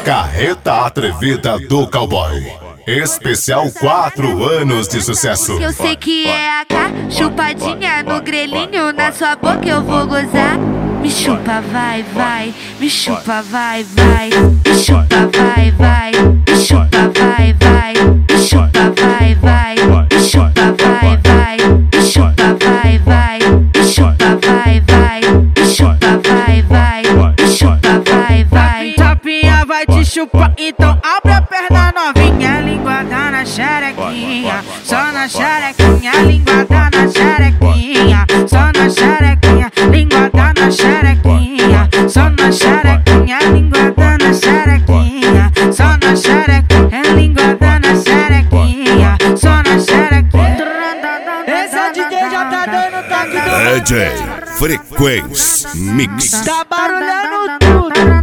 Carreta Atrevida do Cowboy. Especial 4 anos de sucesso. Eu sei que é AK, chupadinha no grelhinho, na sua boca eu vou gozar. Me chupa, vai, vai, me chupa, vai, vai, me chupa, vai, vai, me chupa, vai, vai, me chupa, vai, vai, me chupa, vai, vai, me chupa, vai, vai, me chupa, vai, vai, me chupa, vai, vai, me chupa, vai, vai. Tapinha vai te chupar, então abre a perna novinha, linguada na xerequinha, só na xerequinha, linguada na xerequinha, só na xerequinha, linguada na xerequinha, só na xerequinha, linguada na xerequinha, só na xerequinha, linguada na xerequinha, só na xerequinha. Esse DJ já tá dando toque do DJ Frequência Mix. tá barulhando tudo.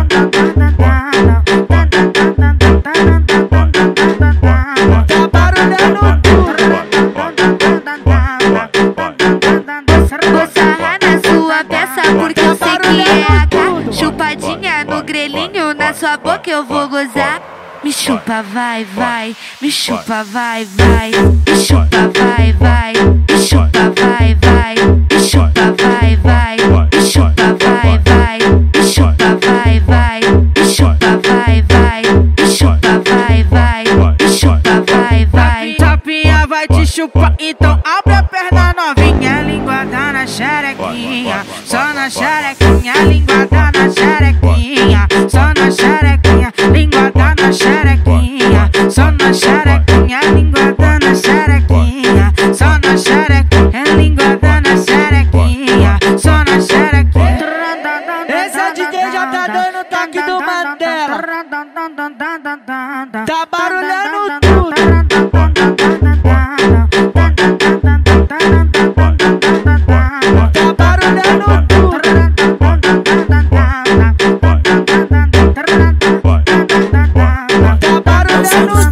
Tá barulhando tudo. Vou sarrar na sua peça porque eu sei que é AK. Chupadinha no grelhinho, na sua boca eu vou gozar. Me chupa, vai, vai, me chupa, vai, vai, me chupa, vai, vai, me chupa, vai, vai, me chupa, vai, vai, me chupa, vai, vai, me chupa, vai, vai, me chupa, vai, vai, me chupa, vai, vai, me chupa, vai, vai. Tapinha vai te chupar, então abre a perna novinha, linguada na xerequinha, só na xerequinha, linguada na xerequinha, só na xerequinha, linguada na xerequinha, só na xerequinha, linguada na xerequinha, só na xerequinha, linguada na xerequinha, só na xerequinha. Esse DJ já tá dando toque do Mandela, tá barulhando